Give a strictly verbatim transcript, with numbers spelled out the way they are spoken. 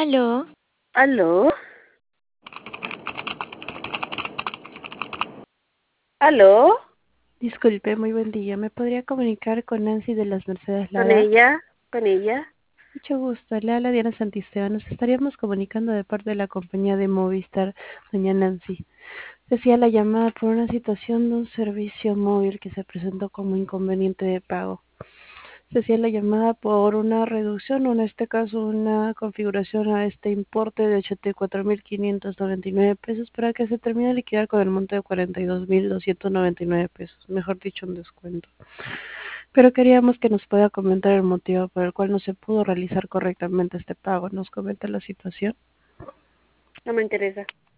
¿Aló? ¿Aló? ¿Aló? Disculpe, muy buen día. ¿Me podría comunicar con Nancy de las Mercedes ¿Con Lara? ella? ¿Con ella? Mucho gusto. Le habla Diana Santisteban. Nos estaríamos comunicando de parte de la compañía de Movistar, doña Nancy. Decía la llamada por una situación de un servicio móvil que se presentó como inconveniente de pago. Decía la llamada por una reducción, o en este caso una configuración a este importe de ochenta y cuatro mil quinientos noventa y nueve pesos para que se termine de liquidar con el monto de cuarenta y dos mil doscientos noventa y nueve pesos. Mejor dicho, un descuento. Pero queríamos que nos pueda comentar el motivo por el cual no se pudo realizar correctamente este pago. ¿Nos comenta la situación? No me interesa.